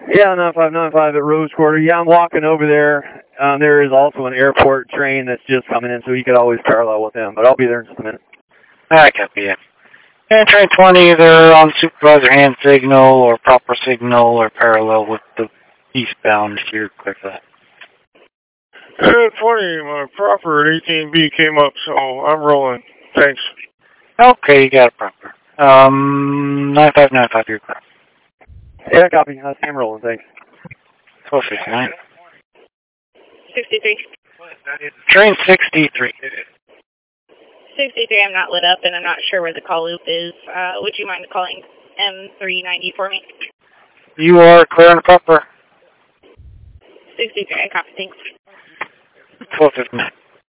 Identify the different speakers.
Speaker 1: Yeah, 9595 at Rose Quarter. Yeah, I'm walking over there. There is also an airport train that's just coming in, so you could always parallel with them. But I'll be there in just a minute.
Speaker 2: I copy it. And train 20 either on supervisor hand signal or proper signal or parallel with the eastbound if you're clear for that.
Speaker 3: Train 20, my proper at 18B came up, so I'm rolling. Thanks.
Speaker 2: Okay, you got it proper. 9595, you're clear.
Speaker 1: Yeah, copy. I'm rolling, thanks.
Speaker 2: 1259.
Speaker 4: 63.
Speaker 2: Train 63.
Speaker 4: 63, I'm not lit up and I'm not sure where the call loop is. Would you mind calling M390 for me?
Speaker 2: You are clear and proper.
Speaker 4: 63, I copy, thanks.
Speaker 2: 1259.